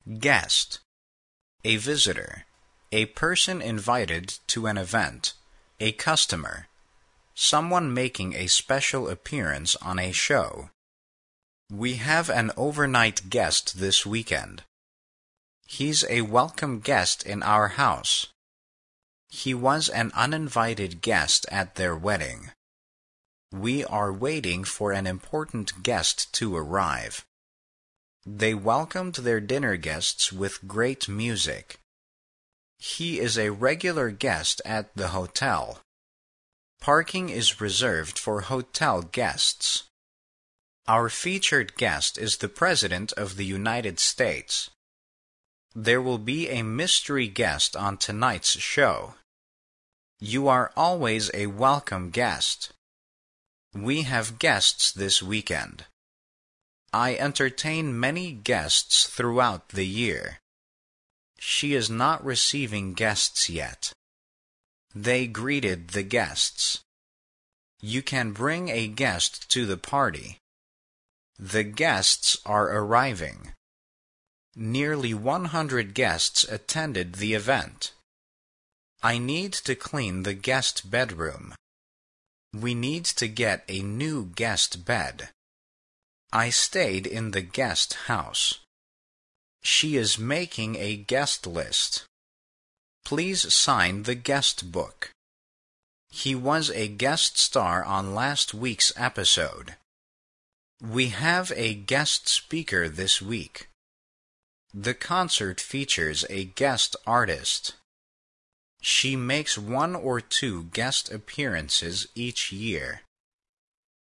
Guest. A visitor. A person invited to an event. A customer. Someone making a special appearance on a show. We have an overnight guest this weekend. He's a welcome guest in our house. He was an uninvited guest at their wedding. We are waiting for an important guest to arrive. They welcomed their dinner guests with great music. He is a regular guest at the hotel. Parking is reserved for hotel guests. Our featured guest is the President of the United States. There will be a mystery guest on tonight's show. You are always a welcome guest. We have guests this weekend. I entertain many guests throughout the year. She is not receiving guests yet. They greeted the guests. You can bring a guest to the party. The guests are arriving. Nearly 100 guests attended the event. I need to clean the guest bedroom. We need to get a new guest bed. I stayed in the guest house. She is making a guest list. Please sign the guest book. He was a guest star on last week's episode. We have a guest speaker this week. The concert features a guest artist. She makes 1 or 2 guest appearances each year.